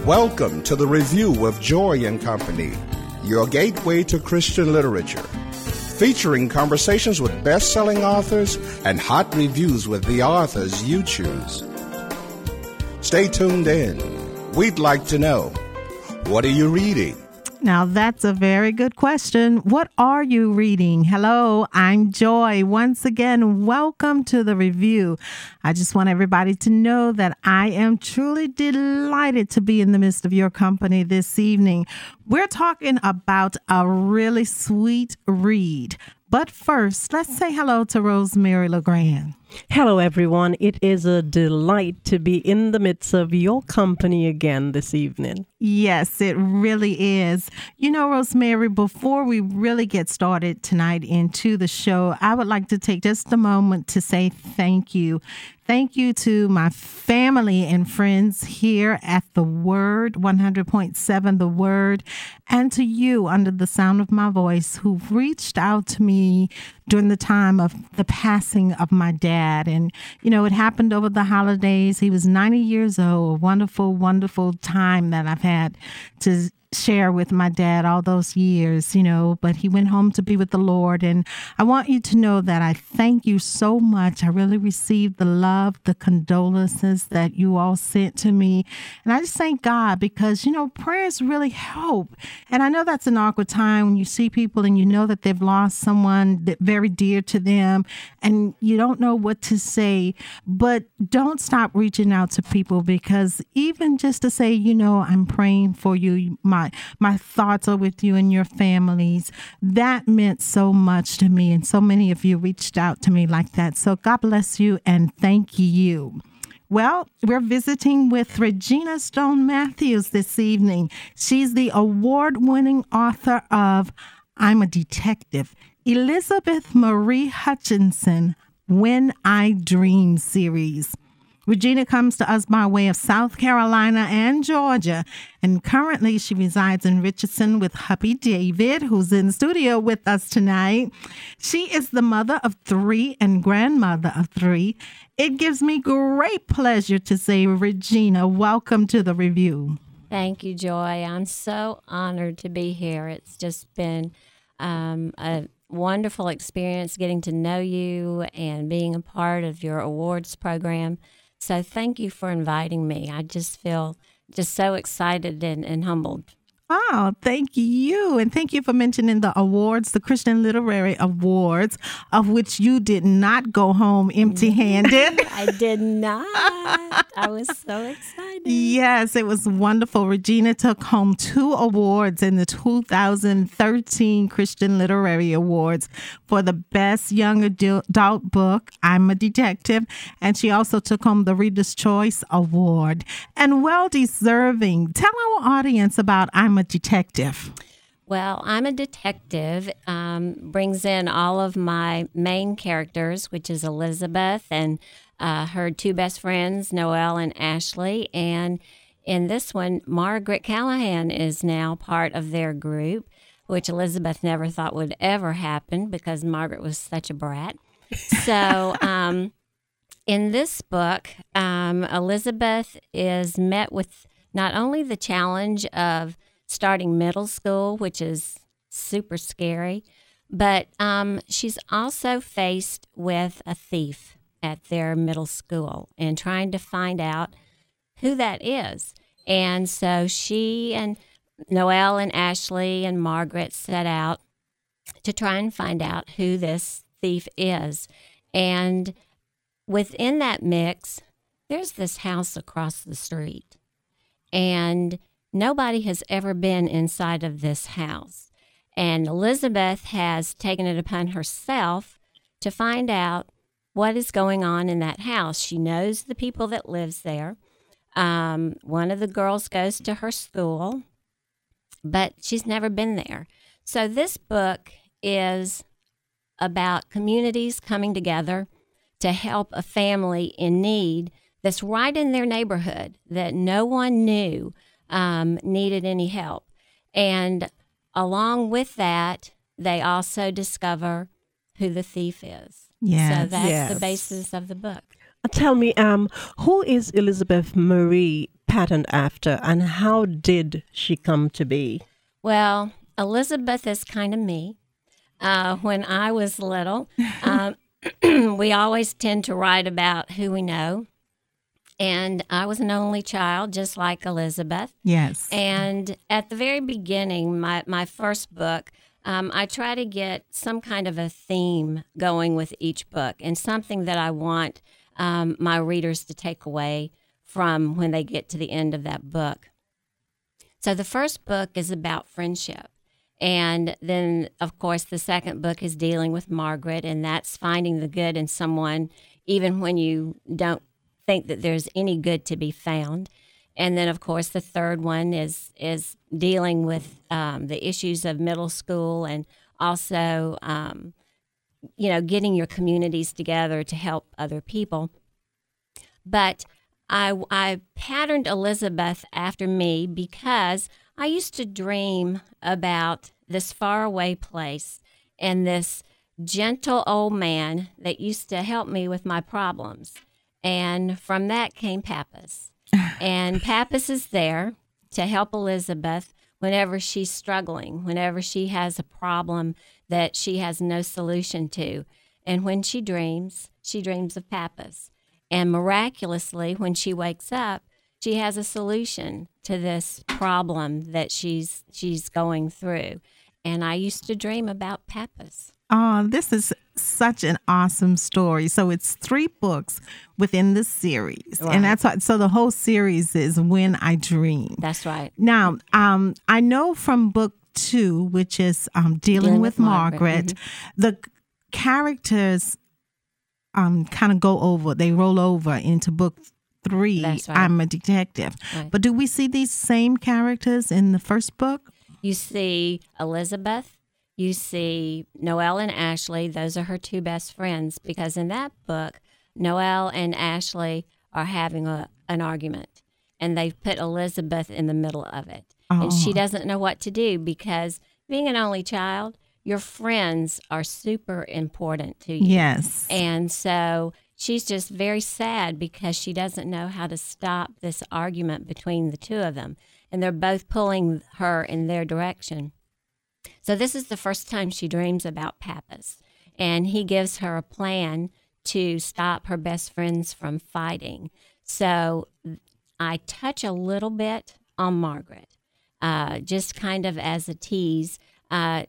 Welcome to the Review with Joy and Company, your gateway to Christian literature, featuring conversations with best-selling authors and hot reviews with the authors you choose. Stay tuned in. We'd like to know, what are you reading? Now, that's a very good question. What are you reading? Hello, I'm Joy. Once again, welcome to the review. I just want everybody to know that I am truly delighted to be in the midst of your company this evening. We're talking about a really sweet read. But first, let's say hello to Rosemary LeGrand. Hello, everyone. It is a delight to be in the midst of your company again this evening. Yes, it really is. You know, Rosemary, before we really get started tonight into the show, I would like to take just a moment to say thank you. Thank you to my family and friends here at The Word, 100.7 The Word, and to you under the sound of my voice who've reached out to me during the time of the passing of my dad. And, you know, it happened over the holidays. He was 90 years old, a wonderful, wonderful time that I've had to share with my dad all those years, you know, but he went home to be with the Lord. And I want you to know that I thank you so much. I really received the love, the condolences that you all sent to me. And I just thank God because, you know, prayers really help. And I know that's an awkward time when you see people and you know that they've lost someone that very dear to them and you don't know what to say, but don't stop reaching out to people because even just to say, you know, I'm praying for you, my thoughts are with you and your families. That meant so much to me. And so many of you reached out to me like that. So God bless you and thank you. Well, we're visiting with Regina Stone Matthews this evening. She's the award-winning author of I'm a Detective, Elizabeth Marie Hutchinson, When I Dream series. Regina comes to us by way of South Carolina and Georgia, and currently she resides in Richardson with hubby David, who's in the studio with us tonight. She is the mother of 3 and grandmother of 3. It gives me great pleasure to say, Regina, welcome to the review. Thank you, Joy. I'm so honored to be here. It's just been a wonderful experience getting to know you and being a part of your awards program. So thank you for inviting me. I just feel just so excited and humbled. Oh, thank you. And thank you for mentioning the awards, the Christian Literary Awards, of which you did not go home empty-handed. I did not. I was so excited. Yes, it was wonderful. Regina took home 2 awards in the 2013 Christian Literary Awards for the Best Young Adult Book, I'm a Detective, and she also took home the Reader's Choice Award. And well deserving. Tell our audience about I'm a Detective. Well, I'm a Detective brings in all of my main characters, which is Elizabeth and her 2 best friends, Noelle and Ashley. And in this one, Margaret Callahan is now part of their group, which Elizabeth never thought would ever happen because Margaret was such a brat. So in this book, Elizabeth is met with not only the challenge of starting middle school, which is super scary, but she's also faced with a thief at their middle school and trying to find out who that is. And so she and Noelle and Ashley and Margaret set out to try and find out who this thief is. And within that mix, there's this house across the street. And nobody has ever been inside of this house. And Elizabeth has taken it upon herself to find out what is going on in that house. She knows the people that lives there. One of the girls goes to her school, but she's never been there. So this book is about communities coming together to help a family in need that's right in their neighborhood that no one knew needed any help. And along with that, they also discover who the thief is. Yes. So that's the basis of the book. Tell me, who is Elizabeth Marie patterned after, and how did she come to be? Well, Elizabeth is kind of me. When I was little, we always tend to write about who we know. And I was an only child, just like Elizabeth. Yes. And at the very beginning, my first book, I try to get some kind of a theme going with each book and something that I want my readers to take away from when they get to the end of that book. So the first book is about friendship. And then, of course, the second book is dealing with Margaret, and that's finding the good in someone, even when you don't think that there's any good to be found. And then, of course, the third one is dealing with the issues of middle school, and also, getting your communities together to help other people. But I patterned Elizabeth after me because I used to dream about this faraway place and this gentle old man that used to help me with my problems. And from that came Pappas. And Pappas is there to help Elizabeth whenever she's struggling, whenever she has a problem that she has no solution to. And when she dreams of Pappas. And miraculously, when she wakes up, she has a solution to this problem that she's going through. And I used to dream about Pappas. Oh, this is such an awesome story. So it's 3 books within the series. Right. And that's so the whole series is When I Dream. That's right. Now, I know from book 2, which is Dealing with Margaret, the characters kind of roll over into book 3, That's right. I'm a Detective. Right. But do we see these same characters in the first book? You see Elizabeth, you see Noelle and Ashley. Those are her 2 best friends, because in that book, Noelle and Ashley are having an argument, and they've put Elizabeth in the middle of it. Oh. And she doesn't know what to do, because being an only child, your friends are super important to you. Yes. And so she's just very sad because she doesn't know how to stop this argument between the 2 of them. And they're both pulling her in their direction. So this is the first time she dreams about Pappas. And he gives her a plan to stop her best friends from fighting. So I touch a little bit on Margaret, just kind of as a tease that,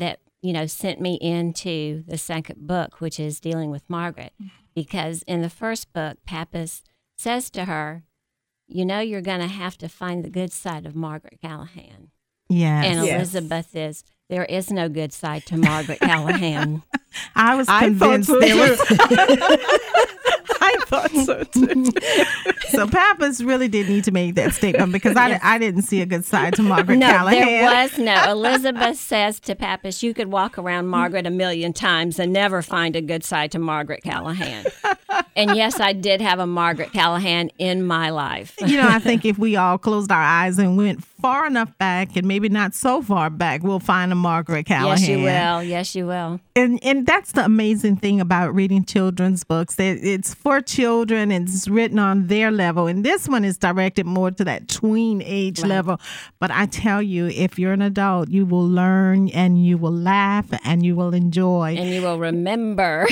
sent me into the second book, which is Dealing with Margaret. Because in the first book, Pappas says to her, you're going to have to find the good side of Margaret Callahan. Yes. And Elizabeth there is no good side to Margaret Callahan. I was convinced there was. I thought so too. So Pappas really did need to make that statement, because I didn't see a good side to Margaret Callahan. There was no. Elizabeth says to Pappas, you could walk around Margaret a million times and never find a good side to Margaret Callahan. And yes, I did have a Margaret Callahan in my life. I think if we all closed our eyes and went far enough back, and maybe not so far back, we'll find a Margaret Callahan. Yes, you will. Yes, you will. And that's the amazing thing about reading children's books. That it's for children and it's written on their level. And this one is directed more to that tween age level. But I tell you, if you're an adult, you will learn and you will laugh and you will enjoy. And you will remember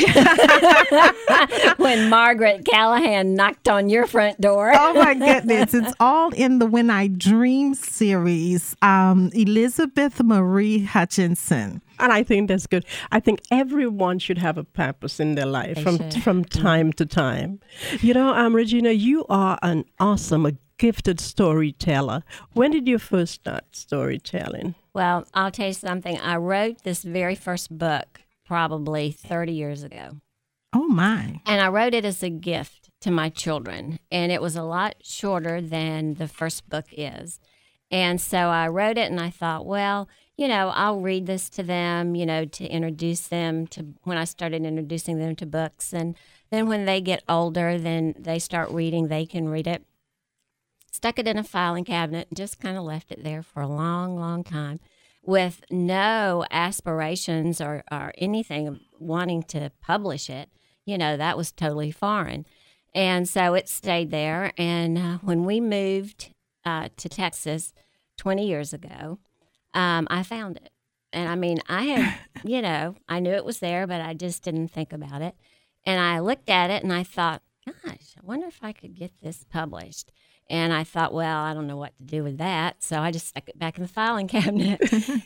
when Margaret Callahan knocked on your front door. Oh my goodness. It's all in the When I Dream series. Elizabeth Marie Hutchinson. And I think that's good. I think everyone should have a Pappas in their life from time to time. Regina, you are a gifted storyteller. When did you first start storytelling? Well, I'll tell you something. I wrote this very first book probably 30 years ago. Oh, my. And I wrote it as a gift to my children. And it was a lot shorter than the first book is. And so I wrote it and I thought, well, I'll read this to them, to introduce them to when I started introducing them to books. And then when they get older, then they start reading, they can read it. Stuck it in a filing cabinet and just kind of left it there for a long, long time with no aspirations or anything wanting to publish it. That was totally foreign. And so it stayed there. And when we moved to Texas 20 years ago, I found it. And I mean, I had, I knew it was there, but I just didn't think about it. And I looked at it and I thought, gosh, I wonder if I could get this published. And I thought, well, I don't know what to do with that. So I just stuck it back in the filing cabinet,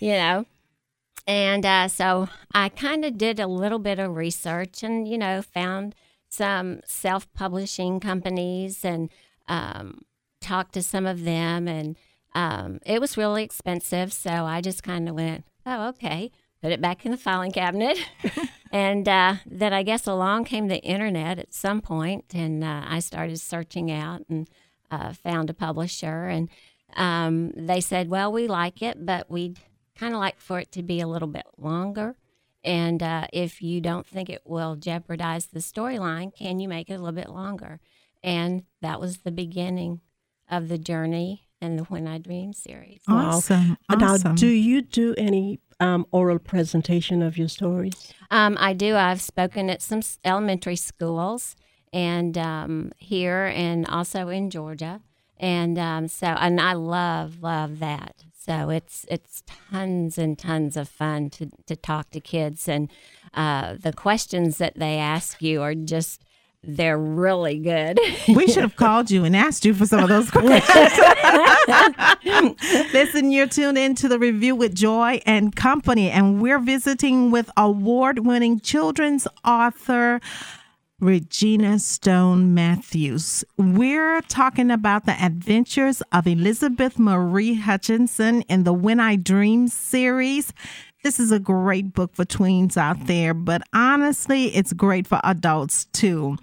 And so I kind of did a little bit of research and, found some self-publishing companies and talked to some of them. And it was really expensive. So I just kind of went, oh, okay, put it back in the filing cabinet. And then I guess along came the internet at some point, and I started searching out and found a publisher. And they said, well, we like it, but we'd kind of like for it to be a little bit longer. And if you don't think it will jeopardize the storyline, can you make it a little bit longer? And that was the beginning of the journey and the When I Dream series. Awesome. Wow. Awesome. Now, do you do any oral presentation of your stories? I do. I've spoken at some elementary schools and here and also in Georgia. And and I love that. So it's tons and tons of fun to talk to kids. And the questions that they ask you are just, they're really good. We should have called you and asked you for some of those questions. Listen, you're tuned into the Review with Joy and Company, and we're visiting with award-winning children's author Regina Stone Matthews. We're talking about the adventures of Elizabeth Marie Hutchinson in the When I Dream series. This is a great book for tweens out there, but honestly, it's great for adults too.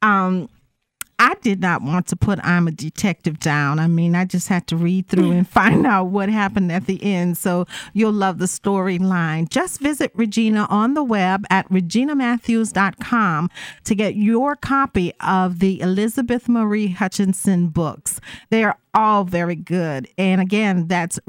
I did not want to put I'm a Detective down. I mean, I just had to read through and find out what happened at the end. So you'll love the storyline. Just visit Regina on the web at reginamatthews.com to get your copy of the Elizabeth Marie Hutchinson books. They are all very good. And again, that's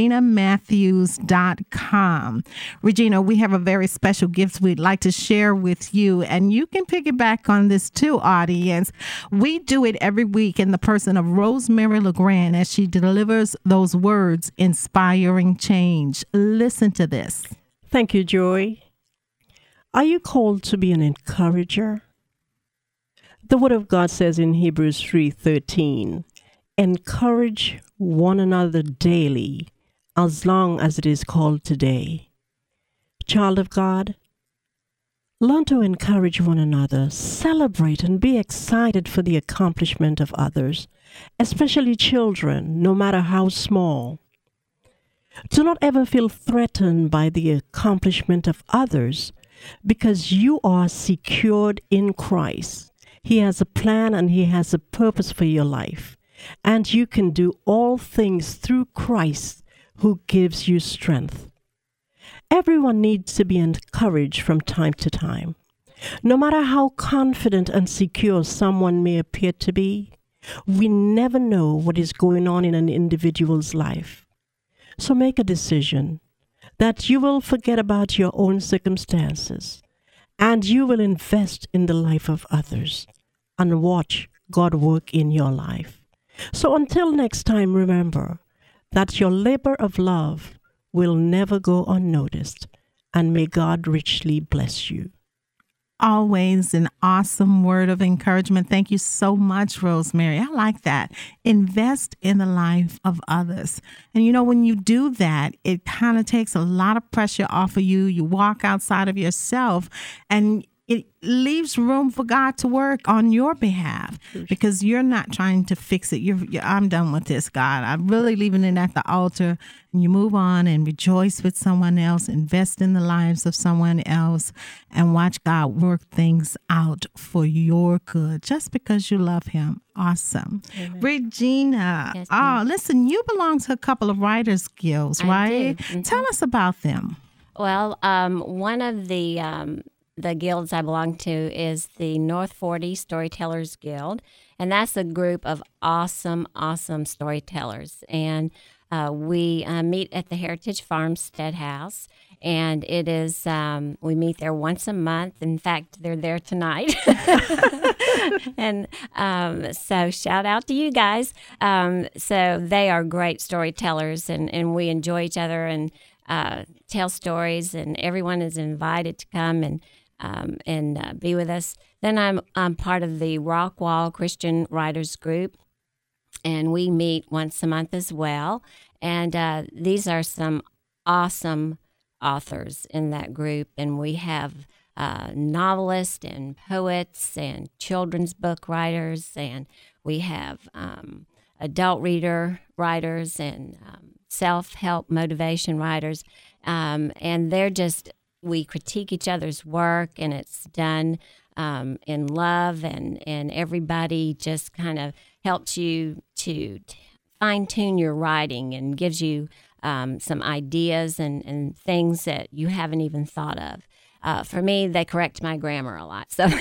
reginamatthews.com. Regina, we have a very special gift we'd like to share with you, and you can piggyback on this too, audience. We do it every week in the person of Rosemary LeGrand as she delivers those words, inspiring change. Listen to this. Thank you, Joy. Are you called to be an encourager? The Word of God says in Hebrews 3:13, encourage one another daily, as long as it is called today. Child of God, learn to encourage one another, celebrate and be excited for the accomplishment of others, especially children, no matter how small. Do not ever feel threatened by the accomplishment of others, because you are secured in Christ. He has a plan and He has a purpose for your life. And you can do all things through Christ who gives you strength. Everyone needs to be encouraged from time to time. No matter how confident and secure someone may appear to be, we never know what is going on in an individual's life. So make a decision that you will forget about your own circumstances and you will invest in the life of others and watch God work in your life. So until next time, remember that your labor of love will never go unnoticed, and may God richly bless you. Always an awesome word of encouragement. Thank you so much, Rosemary. I like that. Invest in the life of others. And when you do that, it kind of takes a lot of pressure off of you. You walk outside of yourself and it leaves room for God to work on your behalf, because you're not trying to fix it. I'm done with this, God. I'm really leaving it at the altar. And you move on and rejoice with someone else, invest in the lives of someone else, and watch God work things out for your good just because you love Him. Awesome. Amen. Regina, Yes, listen, you belong to a couple of Writers Guilds, right? do. Mm-hmm. Tell us about them. Well, one of the guilds I belong to is the North 40 Storytellers Guild, and that's a group of awesome storytellers. And we meet at the Heritage Farmstead House, and it is we meet there once a month. In fact, they're there tonight. And so shout out to you guys. So they are great storytellers, and we enjoy each other and tell stories, and everyone is invited to come and be with us. Then I'm part of the Rockwall Christian Writers Group, and we meet once a month as well. And these are some awesome authors in that group, and we have novelists and poets and children's book writers, and we have adult reader writers and self-help motivation writers, and we critique each other's work, and it's done in love, and everybody just kind of helps you to fine-tune your writing and gives you some ideas and things that you haven't even thought of. For me, they correct my grammar a lot, so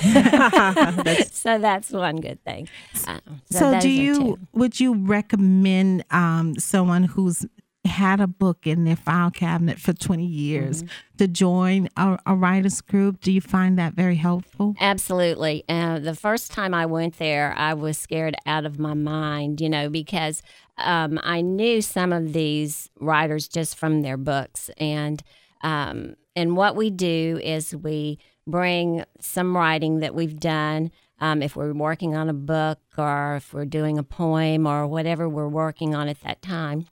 so that's one good thing. So would you recommend someone who's had a book in their file cabinet for 20 years to join a writers group? Do you find that very helpful? Absolutely. The first time I went there, I was scared out of my mind, because I knew some of these writers just from their books. And what we do is we bring some writing that we've done, if we're working on a book or if we're doing a poem or whatever we're working on at that time.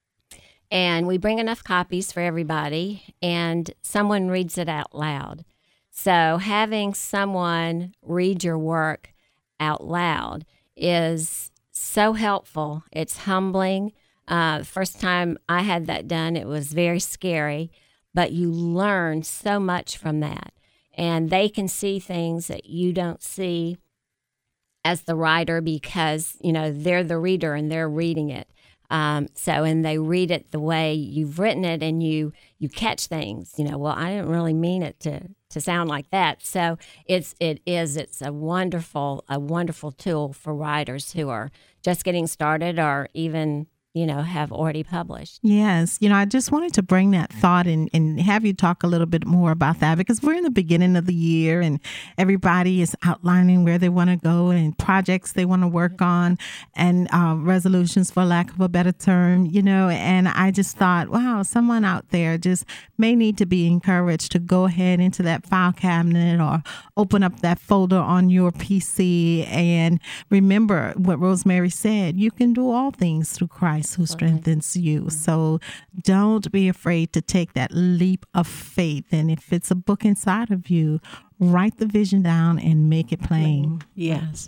And we bring enough copies for everybody, and someone reads it out loud. So having someone read your work out loud is so helpful. It's humbling. First time I had that done, it was very scary, but you learn so much from that. And they can see things that you don't see as the writer because, they're the reader and they're reading it. And they read it the way you've written it, and you catch things, well, I didn't really mean it to sound like that. So it's a wonderful tool for writers who are just getting started or even, have already published. Yes. I just wanted to bring that thought and have you talk a little bit more about that, because we're in the beginning of the year and everybody is outlining where they want to go and projects they want to work on and resolutions, for lack of a better term, and I just thought, wow, someone out there just may need to be encouraged to go ahead into that file cabinet or open up that folder on your PC and remember what Rosemary said, you can do all things through Christ who strengthens you. So don't be afraid to take that leap of faith. And if it's a book inside of you, write the vision down and make it plain. Yes.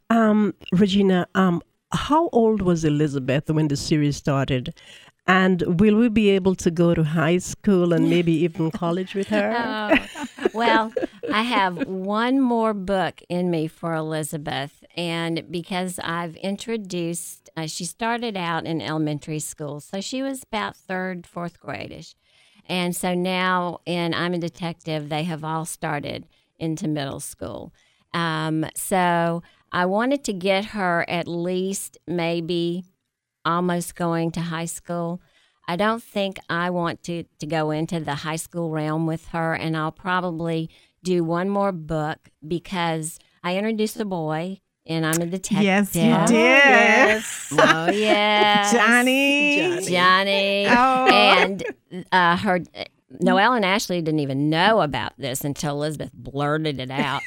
Regina, how old was Elizabeth when the series started? And will we be able to go to high school and maybe even college with her? Well, I have one more book in me for Elizabeth. And because I've introduced, she started out in elementary school. So she was about third, fourth grade-ish. And so now in I'm a Detective, they have all started into middle school. So I wanted to get her at least maybe almost going to high school. I don't think I want to go into the high school realm with her, and I'll probably do one more book because I introduced a boy, and I'm a detective. Yes, you did. Yes. Oh, yes. Johnny. Oh. And her Noelle and Ashley didn't even know about this until Elizabeth blurted it out.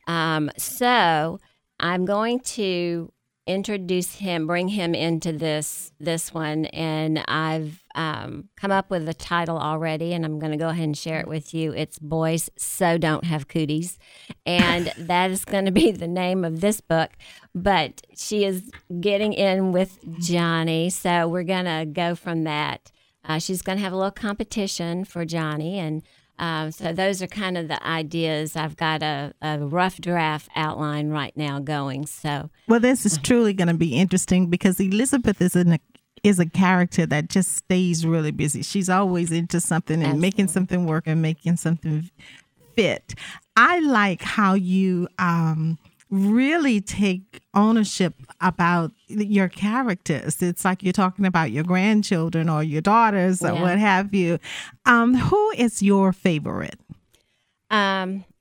So I'm going to introduce him, bring him into this one, and I've come up with a title already, and I'm going to go ahead and share it with you. It's Boys So Don't Have Cooties, and that is going to be the name of this book, but she is getting in with Johnny, so we're going to go from that. She's going to have a little competition for Johnny, and so those are kind of the ideas. I've got a rough draft outline right now going. So, well, this is truly going to be interesting because Elizabeth is a character that just stays really busy. She's always into something and Absolutely. making something work and making something fit. I like how you really take ownership about your characters. It's like you're talking about your grandchildren or your daughters or what have you. Who is your favorite? Oh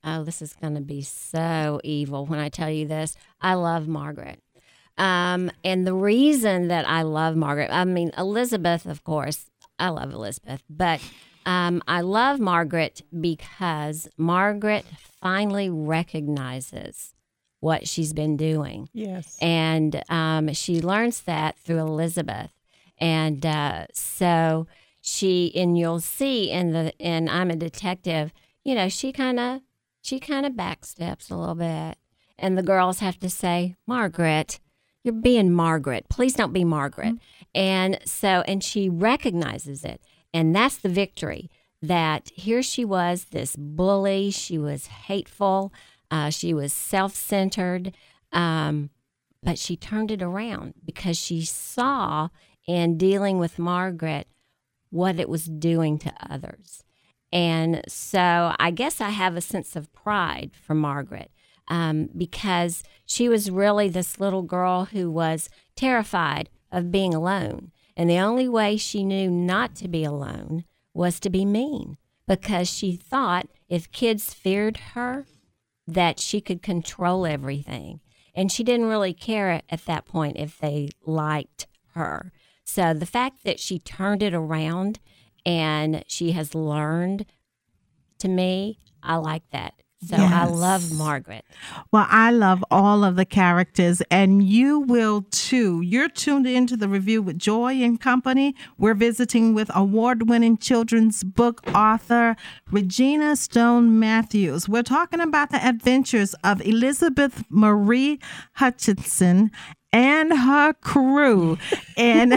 oh, this is going to be so evil when I tell you this. I love Margaret. And the reason that I love Margaret, I mean, Elizabeth, of course, I love Elizabeth, but I love Margaret because Margaret finally recognizes what she's been doing. Yes. And she learns that through Elizabeth. And so and you'll see in I'm a Detective, she kind of backsteps a little bit. And the girls have to say, Margaret, you're being Margaret. Please don't be Margaret. Mm-hmm. And she recognizes it. And that's the victory, that here she was, this bully. She was hateful. She was self-centered. But she turned it around because she saw in dealing with Margaret what it was doing to others. And so I guess I have a sense of pride for Margaret. Because she was really this little girl who was terrified of being alone. And the only way she knew not to be alone was to be mean, because she thought if kids feared her, that she could control everything. And she didn't really care at that point if they liked her. So the fact that she turned it around and she has learned, to me, I like that. So yes. I love Margaret. Well, I love all of the characters, and you will too. You're tuned into the Review with Joy and Company. We're visiting with award-winning children's book author Regina Stone Matthews. We're talking about the adventures of Elizabeth Marie Hutchinson and her crew. And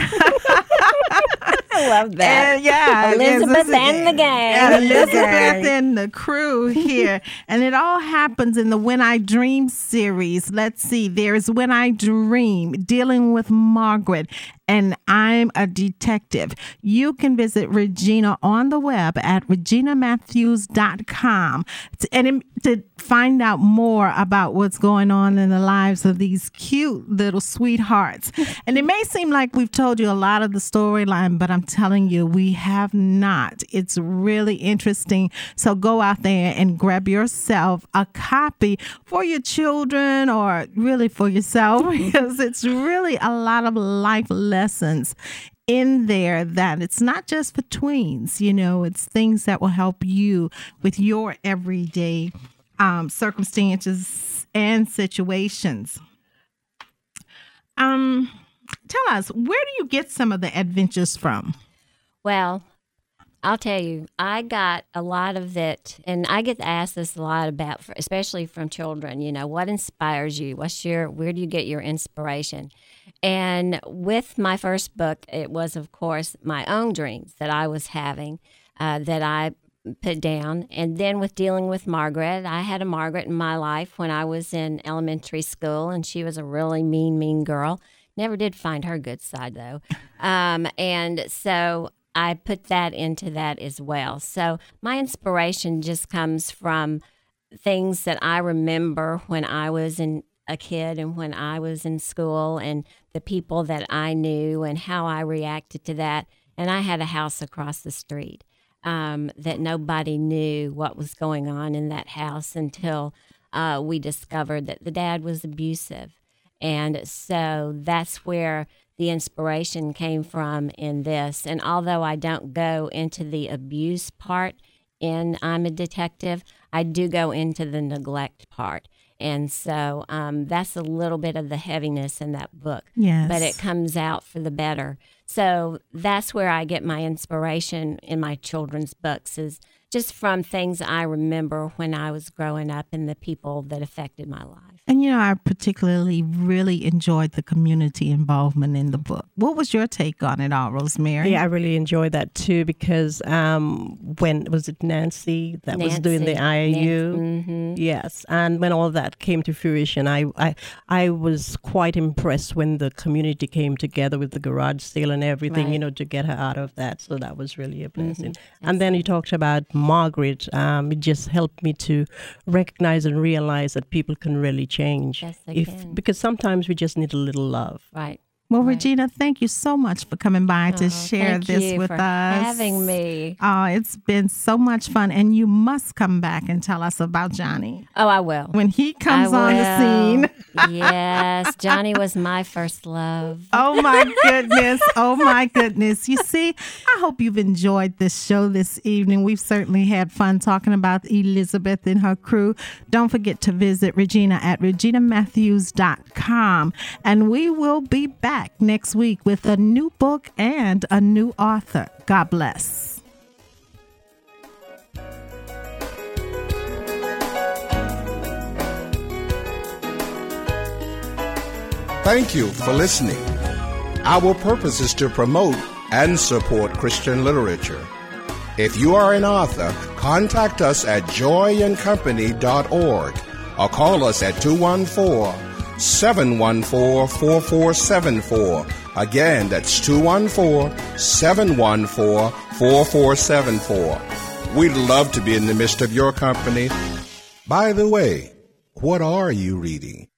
I love that. And yeah, Elizabeth and the gang. Elizabeth and the crew here. And it all happens in the When I Dream series. Let's see. There's When I Dream, dealing with Margaret, and I'm a Detective. You can visit Regina on the web at reginamatthews.com to find out more about what's going on in the lives of these cute little sweethearts. And it may seem like we've told you a lot of the storyline, but I'm telling you, we have not. It's really interesting. So go out there and grab yourself a copy for your children, or really for yourself, because it's really a lot of life lessons in there, that it's not just for tweens. It's things that will help you with your everyday circumstances and situations. Tell us, where do you get some of the adventures from? Well, I'll tell you, I got a lot of it, and I get asked this a lot about, especially from children, what inspires you? Where do you get your inspiration? And with my first book, it was, of course, my own dreams that I was having, that I put down. And then with dealing with Margaret, I had a Margaret in my life when I was in elementary school, and she was a really mean girl. Never did find her good side, though. And so I put that into that as well. So my inspiration just comes from things that I remember when I was a kid and when I was in school, and the people that I knew and how I reacted to that. And I had a house across the street that nobody knew what was going on in that house until we discovered that the dad was abusive. And so that's where the inspiration came from in this. And although I don't go into the abuse part in I'm a Detective, I do go into the neglect part. And so that's a little bit of the heaviness in that book. Yes. But it comes out for the better. So that's where I get my inspiration in my children's books, is just from things I remember when I was growing up and the people that affected my life. And, I particularly really enjoyed the community involvement in the book. What was your take on it all, Rosemary? Yeah, I really enjoyed that too, because when was it Nancy that was doing the IAU? Mm-hmm. Yes, and when all that came to fruition, I was quite impressed when the community came together with the garage sale and everything, Right. To get her out of that. So that was really a blessing. Mm-hmm. And then you talked about Margaret. It just helped me to recognize and realize that people can really change. Yes, they can. Because sometimes we just need a little love. Right. Well, Regina, thank you so much for coming by to share this with us. Having me. Oh, it's been so much fun. And you must come back and tell us about Johnny. Oh, I will. When he comes on the scene. Yes, Johnny was my first love. Oh, my goodness. Oh, my goodness. You see, I hope you've enjoyed this show this evening. We've certainly had fun talking about Elizabeth and her crew. Don't forget to visit Regina at reginamatthews.com. And we will be back next week with a new book and a new author. God bless. Thank you for listening. Our purpose is to promote and support Christian literature. If you are an author, contact us at joyandcompany.org or call us at 214-714-4474. Again, that's 214-714-4474. We'd love to be in the midst of your company. By the way, what are you reading?